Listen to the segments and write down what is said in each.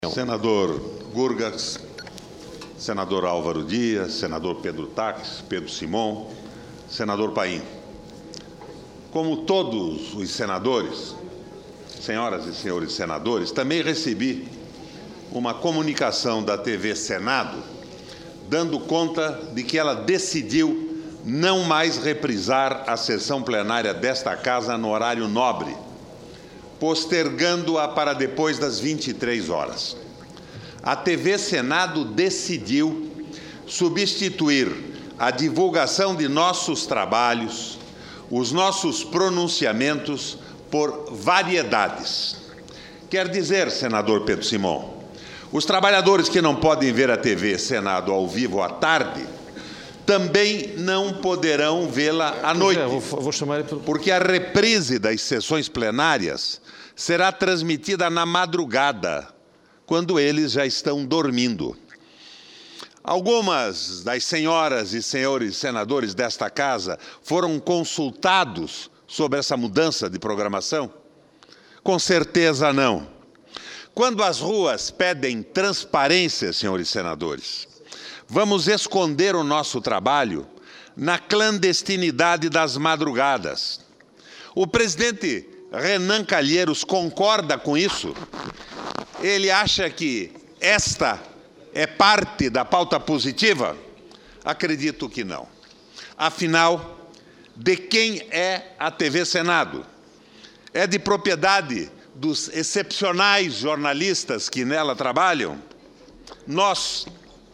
Senador Gurgas, senador Álvaro Dias, senador Pedro Taques, Pedro Simon, senador Paim. Como todos os senadores, senhoras e senhores senadores, também recebi uma comunicação da TV Senado dando conta de que ela decidiu não mais reprisar a sessão plenária desta Casa no horário nobre, postergando-a para depois das 23 horas. A TV Senado decidiu substituir a divulgação de nossos trabalhos, os nossos pronunciamentos, por variedades. Quer dizer, senador Pedro Simon, os trabalhadores que não podem ver a TV Senado ao vivo à tarde também não poderão vê-la à noite, porque a reprise das sessões plenárias será transmitida na madrugada, quando eles já estão dormindo. Algumas das senhoras e senhores senadores desta Casa foram consultados sobre essa mudança de programação? Com certeza não. Quando as ruas pedem transparência, senhores senadores, vamos esconder o nosso trabalho na clandestinidade das madrugadas. O presidente Renan Calheiros concorda com isso? Ele acha que esta é parte da pauta positiva? Acredito que não. Afinal, de quem é a TV Senado? É de propriedade dos excepcionais jornalistas que nela trabalham? Nós,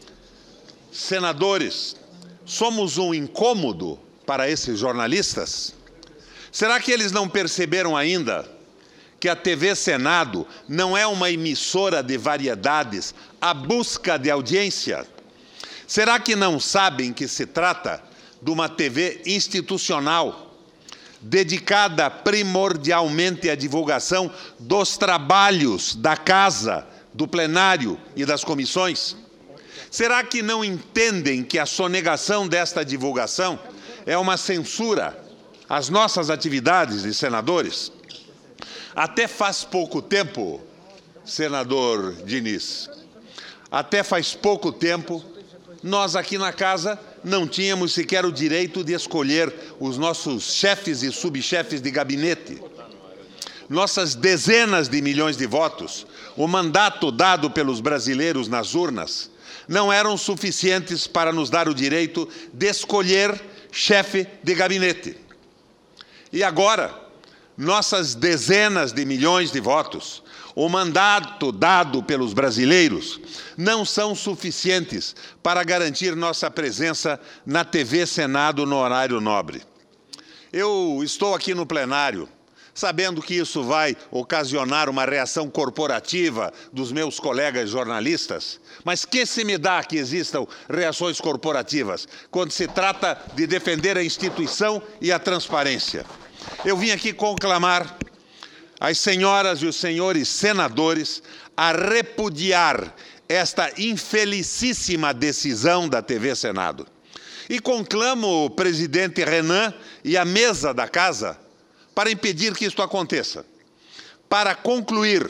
senadores, somos um incômodo para esses jornalistas? Será que eles não perceberam ainda que a TV Senado não é uma emissora de variedades à busca de audiência? Será que não sabem que se trata de uma TV institucional, dedicada primordialmente à divulgação dos trabalhos da Casa, do plenário e das comissões? Será que não entendem que a sonegação desta divulgação é uma censura às nossas atividades de senadores? Até faz pouco tempo, senador Diniz, até faz pouco tempo, nós aqui na Casa não tínhamos sequer o direito de escolher os nossos chefes e subchefes de gabinete. Nossas dezenas de milhões de votos, o mandato dado pelos brasileiros nas urnas, não eram suficientes para nos dar o direito de escolher chefe de gabinete. E agora, nossas dezenas de milhões de votos, o mandato dado pelos brasileiros, não são suficientes para garantir nossa presença na TV Senado no horário nobre. Eu estou aqui no plenário, sabendo que isso vai ocasionar uma reação corporativa dos meus colegas jornalistas, mas que se me dá que existam reações corporativas quando se trata de defender a instituição e a transparência? Eu vim aqui conclamar as senhoras e os senhores senadores a repudiar esta infelicíssima decisão da TV Senado. E conclamo o presidente Renan e a mesa da Casa para impedir que isto aconteça. Para concluir,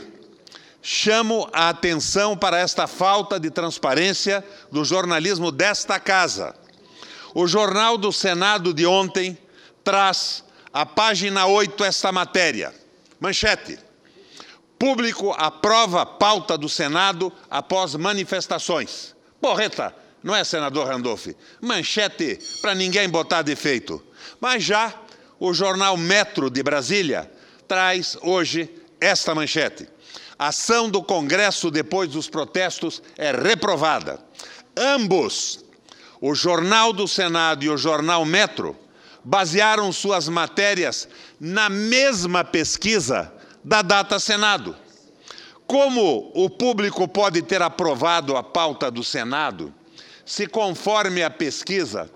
chamo a atenção para esta falta de transparência do jornalismo desta Casa. O Jornal do Senado de ontem traz a página 8 esta matéria. Manchete: público aprova pauta do Senado após manifestações. Porreta, não é, senador Randolph? Manchete para ninguém botar defeito. Mas já o jornal Metro de Brasília traz hoje esta manchete: ação do Congresso depois dos protestos é reprovada. Ambos, o Jornal do Senado e o Jornal Metro, basearam suas matérias na mesma pesquisa da Data Senado. Como o público pode ter aprovado a pauta do Senado se, conforme a pesquisa,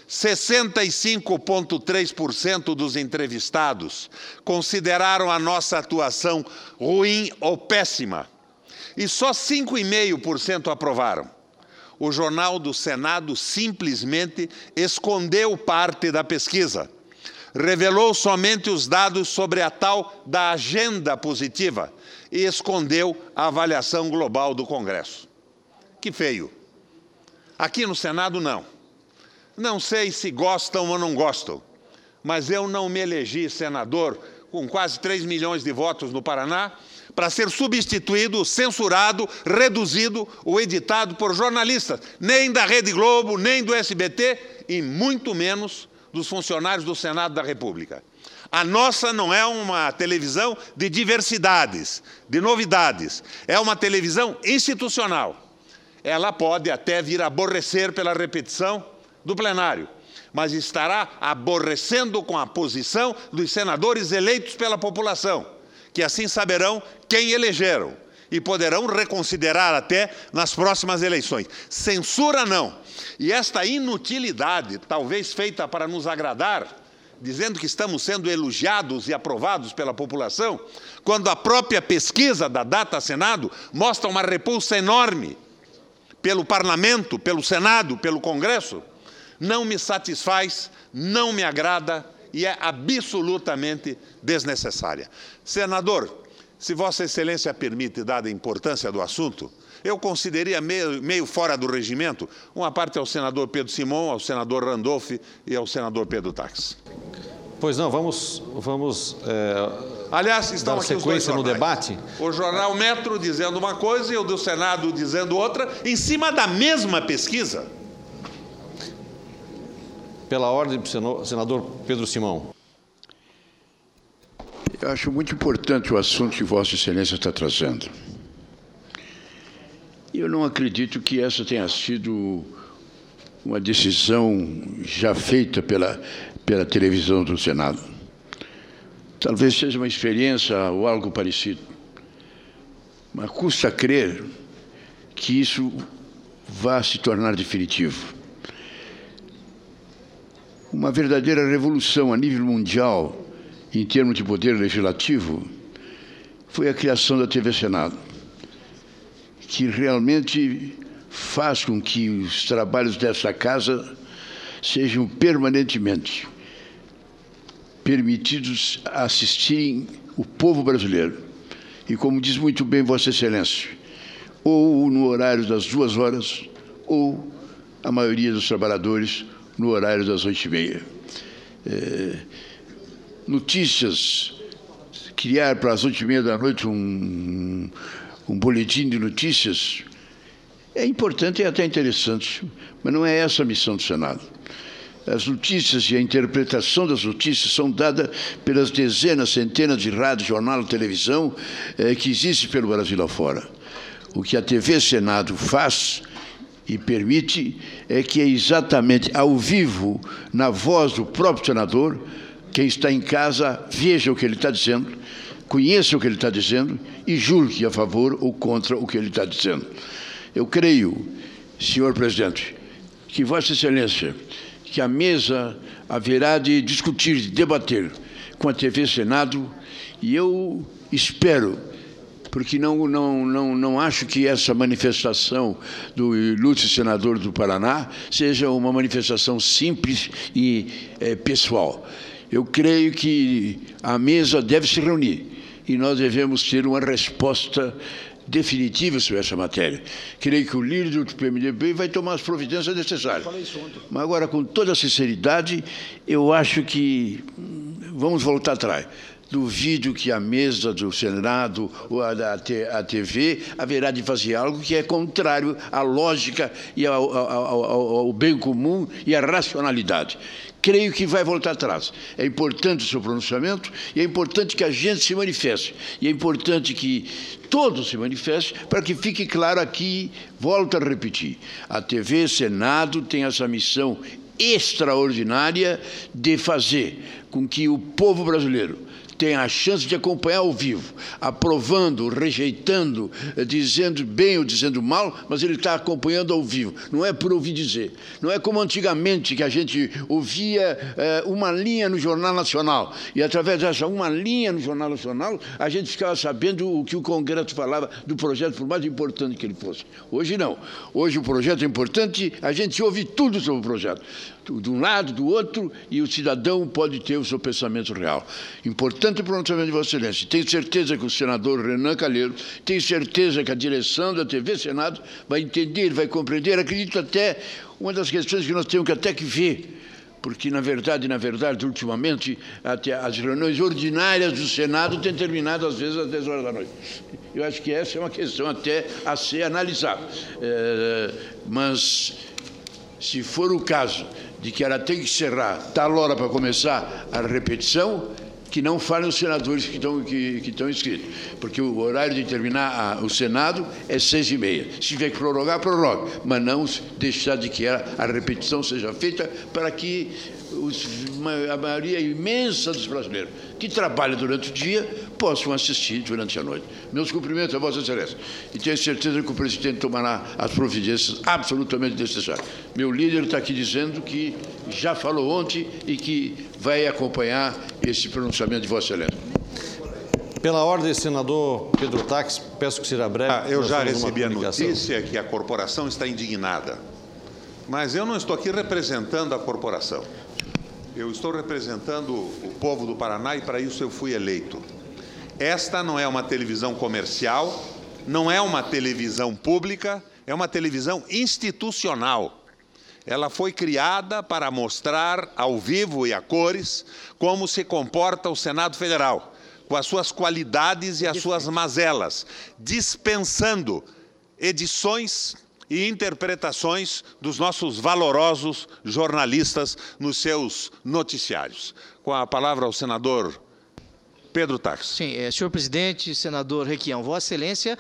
65,3% dos entrevistados consideraram a nossa atuação ruim ou péssima e só 5,5% aprovaram? O Jornal do Senado simplesmente escondeu parte da pesquisa. revelou somente os dados sobre a tal da agenda positiva e escondeu a avaliação global do Congresso. Que feio. Aqui no Senado, não. Não sei se gostam ou não gostam, mas eu não me elegi senador com quase 3 milhões de votos no Paraná para ser substituído, censurado, reduzido ou editado por jornalistas, nem da Rede Globo, nem do SBT, e muito menos dos funcionários do Senado da República. A nossa não é uma televisão de diversidades, de novidades. É uma televisão institucional. Ela pode até vir a aborrecer pela repetição do plenário, mas estará aborrecendo com a posição dos senadores eleitos pela população, que assim saberão quem elegeram e poderão reconsiderar até nas próximas eleições. Censura não. E esta inutilidade, talvez feita para nos agradar, dizendo que estamos sendo elogiados e aprovados pela população, quando a própria pesquisa da Data Senado mostra uma repulsa enorme pelo Parlamento, pelo Senado, pelo Congresso, não me satisfaz, não me agrada e é absolutamente desnecessária. Senador, se Vossa Excelência permite, dada a importância do assunto, eu consideraria meio fora do regimento uma parte ao senador Pedro Simon, ao senador Randolph e ao senador Pedro Tax. Pois não, vamos aliás, estão dar aqui sequência no debate. O jornal Metro dizendo uma coisa e o do Senado dizendo outra, em cima da mesma pesquisa. Pela ordem, senador Pedro Simão. Eu acho muito importante o assunto que Vossa Excelência está trazendo. Eu não acredito que essa tenha sido uma decisão já feita pela televisão do Senado. Talvez seja uma experiência ou algo parecido. Mas custa crer que isso vá se tornar definitivo. Uma verdadeira revolução a nível mundial, em termos de poder legislativo, foi a criação da TV Senado, que realmente faz com que os trabalhos dessa casa sejam permanentemente permitidos a assistirem o povo brasileiro. E como diz muito bem Vossa Excelência, ou no horário das 2 horas, ou a maioria dos trabalhadores no horário das 8h30. Notícias, criar para as 8h30 da noite um boletim de notícias, é importante e até interessante, mas não é essa a missão do Senado. As notícias e a interpretação das notícias são dadas pelas dezenas, centenas de rádio, jornal e televisão que existem pelo Brasil afora. O que a TV Senado faz e permite é que é exatamente ao vivo, na voz do próprio senador, quem está em casa veja o que ele está dizendo, conheça o que ele está dizendo e julgue a favor ou contra o que ele está dizendo. Eu creio, senhor presidente, que Vossa Excelência, que a mesa haverá de discutir, de debater com a TV Senado, e eu espero, porque não acho que essa manifestação do ilustre senador do Paraná seja uma manifestação simples e pessoal. Eu creio que a mesa deve se reunir e nós devemos ter uma resposta definitiva sobre essa matéria. Creio que o líder do PMDB vai tomar as providências necessárias. Mas agora, com toda a sinceridade, eu acho que vamos voltar atrás. Duvido que a mesa do Senado ou a TV haverá de fazer algo que é contrário à lógica e ao bem comum e à racionalidade. Creio que vai voltar atrás. É importante o seu pronunciamento e é importante que a gente se manifeste. E é importante que todos se manifestem para que fique claro aqui, volto a repetir, a TV Senado tem essa missão extraordinária de fazer com que o povo brasileiro tem a chance de acompanhar ao vivo, aprovando, rejeitando, dizendo bem ou dizendo mal, mas ele está acompanhando ao vivo, não é por ouvir dizer. Não é como antigamente, que a gente ouvia uma linha no Jornal Nacional, e através dessa uma linha no Jornal Nacional, a gente ficava sabendo o que o Congresso falava do projeto, por mais importante que ele fosse. Hoje não. Hoje o projeto é importante, a gente ouve tudo sobre o projeto, de um lado, do outro, e o cidadão pode ter o seu pensamento real. Importante o pronunciamento de Vossa Excelência. Tenho certeza que o senador Renan Calheiros, tenho certeza que a direção da TV Senado vai entender, vai compreender. Acredito até, uma das questões que nós temos que até que ver, porque, na verdade, ultimamente, até as reuniões ordinárias do Senado têm terminado, às vezes, às 10 horas da noite. Eu acho que essa é uma questão até a ser analisada. Mas, se for o caso de que ela tem que encerrar tal hora para começar a repetição, que não falem os senadores que estão inscritos, porque o horário de terminar o Senado é 6h30. Se tiver que prorrogar, prorroga, mas não deixar de que a repetição seja feita para que a maioria imensa dos brasileiros que trabalham durante o dia possam assistir durante a noite. Meus cumprimentos a Vossa Excelência. E tenho certeza que o presidente tomará as providências absolutamente necessárias. Meu líder está aqui dizendo que já falou ontem e que vai acompanhar esse pronunciamento de Vossa Excelência. Pela ordem, senador Pedro Taques, peço que seja breve. Eu já recebi a notícia que a corporação está indignada. Mas eu não estou aqui representando a corporação. Eu estou representando o povo do Paraná e para isso eu fui eleito. Esta não é uma televisão comercial, não é uma televisão pública, é uma televisão institucional. Ela foi criada para mostrar ao vivo e a cores como se comporta o Senado Federal, com as suas qualidades e as suas mazelas, dispensando edições e interpretações dos nossos valorosos jornalistas nos seus noticiários. Com a palavra ao senador Pedro Taques. Sim, senhor presidente, senador Requião, Vossa Excelência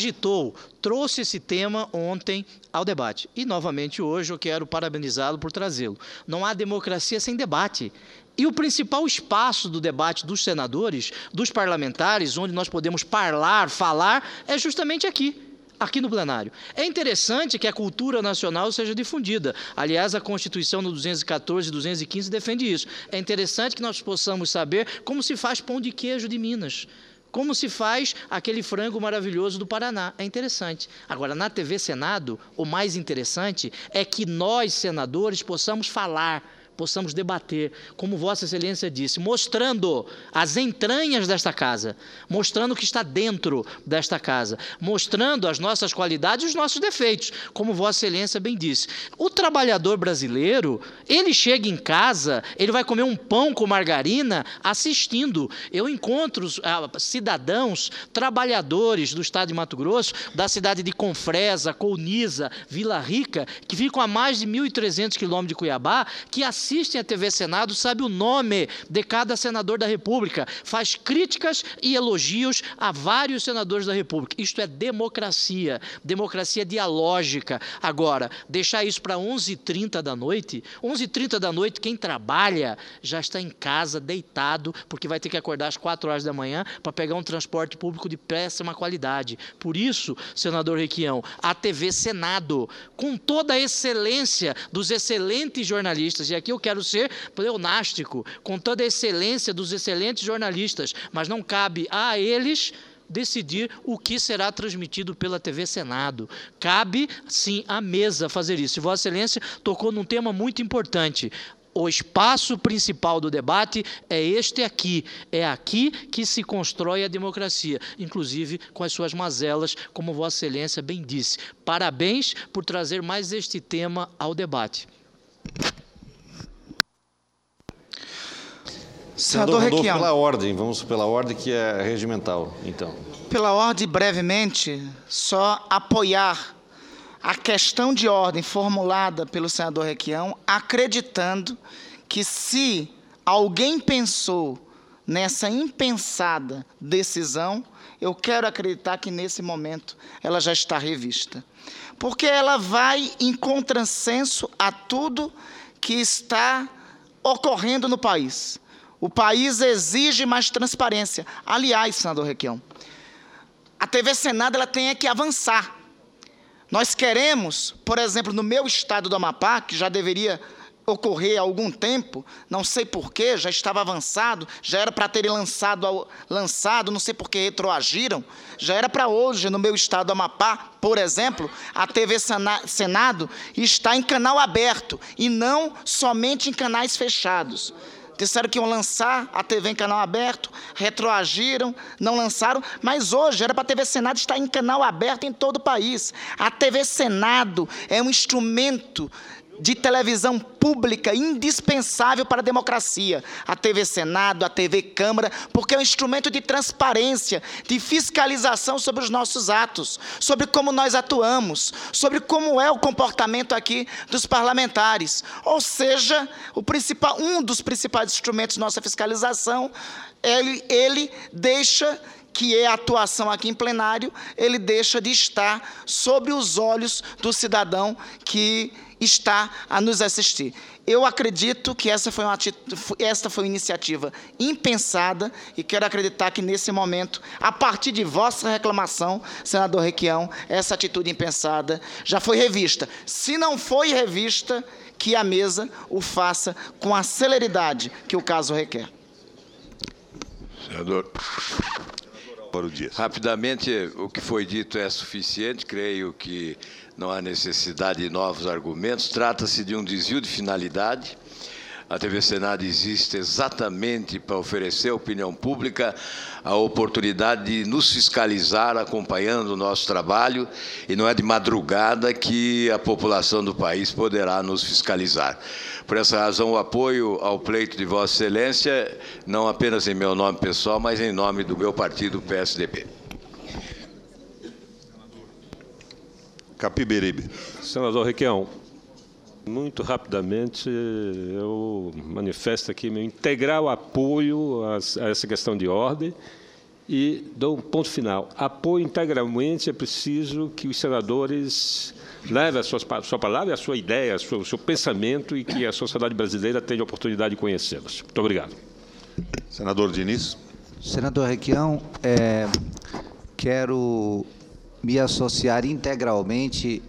trouxe esse tema ontem ao debate. E, novamente, hoje eu quero parabenizá-lo por trazê-lo. Não há democracia sem debate. E o principal espaço do debate dos senadores, dos parlamentares, onde nós podemos falar, é justamente aqui no plenário. É interessante que a cultura nacional seja difundida. Aliás, a Constituição no 214 e 215 defende isso. É interessante que nós possamos saber como se faz pão de queijo de Minas, como se faz aquele frango maravilhoso do Paraná. É interessante. Agora, na TV Senado, o mais interessante é que nós, senadores, possamos falar, possamos debater, como Vossa Excelência disse, mostrando as entranhas desta casa, mostrando o que está dentro desta casa, mostrando as nossas qualidades e os nossos defeitos, como Vossa Excelência bem disse. O trabalhador brasileiro, ele chega em casa, ele vai comer um pão com margarina assistindo. Eu encontro cidadãos, trabalhadores do estado de Mato Grosso, da cidade de Confresa, Colniza, Vila Rica, que ficam a mais de 1.300 quilômetros de Cuiabá, que assistem a TV Senado, sabe o nome de cada senador da República, faz críticas e elogios a vários senadores da República. Isto é democracia, democracia dialógica. Agora, deixar isso para 11h30 da noite, 11h30 da noite, quem trabalha já está em casa, deitado, porque vai ter que acordar às 4 horas da manhã para pegar um transporte público de péssima qualidade. Por isso, senador Requião, a TV Senado, com toda a excelência dos excelentes jornalistas, e aqui eu quero ser pleonástico, com toda a excelência dos excelentes jornalistas, mas não cabe a eles decidir o que será transmitido pela TV Senado. Cabe, sim, à mesa fazer isso. E Vossa Excelência tocou num tema muito importante. O espaço principal do debate é este aqui. É aqui que se constrói a democracia, inclusive com as suas mazelas, como Vossa Excelência bem disse. Parabéns por trazer mais este tema ao debate. Senador Requião, pela ordem, vamos pela ordem que é regimental, então. Pela ordem, brevemente, só apoiar a questão de ordem formulada pelo senador Requião, acreditando que se alguém pensou nessa impensada decisão, eu quero acreditar que nesse momento ela já está revista. Porque ela vai em contrassenso a tudo que está ocorrendo no país. O país exige mais transparência. Aliás, senador Requião, a TV Senado ela tem que avançar. Nós queremos, por exemplo, no meu estado do Amapá, que já deveria ocorrer há algum tempo, não sei porquê, já estava avançado, já era para terem lançado, não sei por que retroagiram, já era para hoje, no meu estado do Amapá, por exemplo, a TV Senado está em canal aberto e não somente em canais fechados. Disseram que iam lançar a TV em canal aberto, retroagiram, não lançaram, mas hoje era para a TV Senado estar em canal aberto em todo o país. A TV Senado é um instrumento de televisão pública indispensável para a democracia. A TV Senado, a TV Câmara, porque é um instrumento de transparência, de fiscalização sobre os nossos atos, sobre como nós atuamos, sobre como é o comportamento aqui dos parlamentares. Ou seja, um dos principais instrumentos de nossa fiscalização, ele deixa que é a atuação aqui em plenário, ele deixa de estar sob os olhos do cidadão que está a nos assistir. Eu acredito que esta foi uma iniciativa impensada e quero acreditar que, nesse momento, a partir de vossa reclamação, senador Requião, essa atitude impensada já foi revista. Se não foi revista, que a mesa o faça com a celeridade que o caso requer. Senador. Rapidamente, o que foi dito é suficiente, creio que não há necessidade de novos argumentos, trata-se de um desvio de finalidade. A TV Senado existe exatamente para oferecer à opinião pública a oportunidade de nos fiscalizar acompanhando o nosso trabalho, e não é de madrugada que a população do país poderá nos fiscalizar. Por essa razão, o apoio ao pleito de Vossa Excelência, não apenas em meu nome pessoal, mas em nome do meu partido, PSDB. Capiberibe. Senador Requião, muito rapidamente, eu manifesto aqui meu integral apoio a essa questão de ordem e dou um ponto final. Apoio integralmente, é preciso que os senadores levem a sua palavra, a sua ideia, o seu pensamento, e que a sociedade brasileira tenha a oportunidade de conhecê-los. Muito obrigado. Senador Diniz. Senador Requião, quero me associar integralmente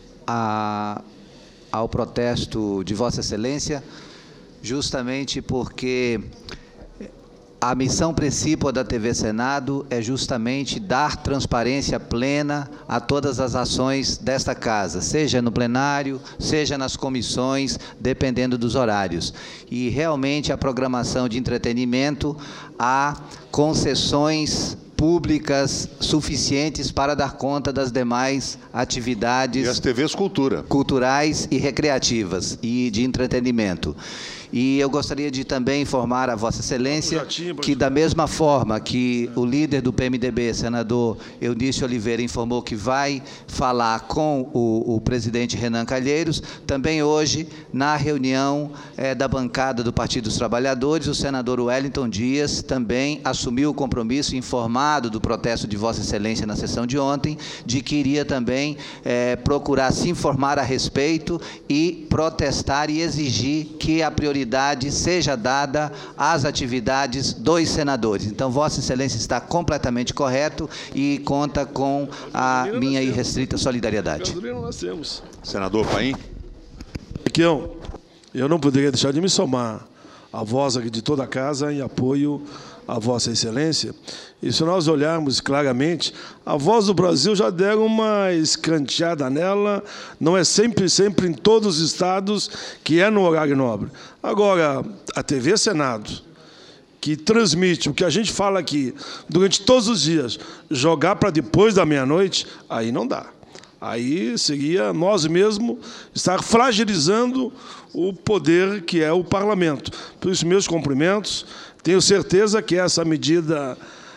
ao protesto de Vossa Excelência, justamente porque a missão principal da TV Senado é justamente dar transparência plena a todas as ações desta casa, seja no plenário, seja nas comissões, dependendo dos horários. E realmente a programação de entretenimento, há concessões públicas suficientes para dar conta das demais atividades. E as TVs culturais e recreativas e de entretenimento. E eu gostaria de também informar a Vossa Excelência que, da mesma forma que o líder do PMDB, senador Eunício Oliveira, informou que vai falar com o presidente Renan Calheiros, também hoje, na reunião da bancada do Partido dos Trabalhadores, o senador Wellington Dias também assumiu o compromisso, informado do protesto de Vossa Excelência na sessão de ontem, de que iria também procurar se informar a respeito e protestar e exigir que a prioridade seja dada às atividades dos senadores. Então, Vossa Excelência está completamente correto e conta com a minha irrestrita solidariedade. Senador Paim. Requião, eu não poderia deixar de me somar à voz aqui de toda a casa em apoio a Vossa Excelência. E se nós olharmos claramente, a Voz do Brasil já deram uma escanteada nela, não é sempre em todos os estados que é no horário nobre. Agora, a TV Senado, que transmite o que a gente fala aqui durante todos os dias, jogar para depois da meia-noite, aí não dá. Aí seria nós mesmos estar fragilizando o poder que é o parlamento. Por isso, meus cumprimentos. Tenho certeza que essa medida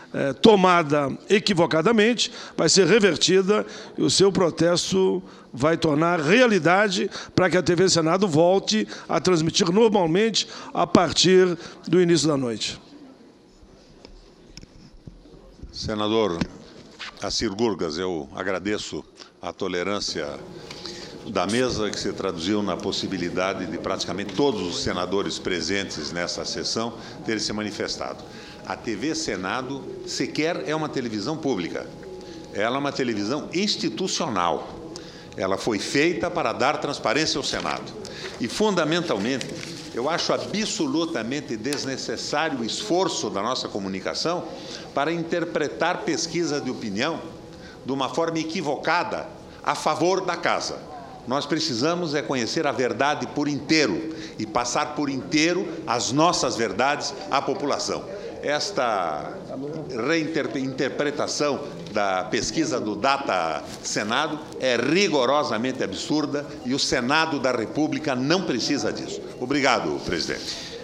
tomada equivocadamente vai ser revertida e o seu protesto vai tornar realidade para que a TV Senado volte a transmitir normalmente a partir do início da noite. Senador Assir Gurgas, eu agradeço a tolerância da mesa, que se traduziu na possibilidade de praticamente todos os senadores presentes nessa sessão terem se manifestado. A TV Senado sequer é uma televisão pública. Ela é uma televisão institucional. Ela foi feita para dar transparência ao Senado. E, fundamentalmente, eu acho absolutamente desnecessário o esforço da nossa comunicação para interpretar pesquisa de opinião de uma forma equivocada a favor da casa. Nós precisamos é conhecer a verdade por inteiro e passar por inteiro as nossas verdades à população. Esta reinterpretação da pesquisa do Data Senado é rigorosamente absurda e o Senado da República não precisa disso. Obrigado, presidente.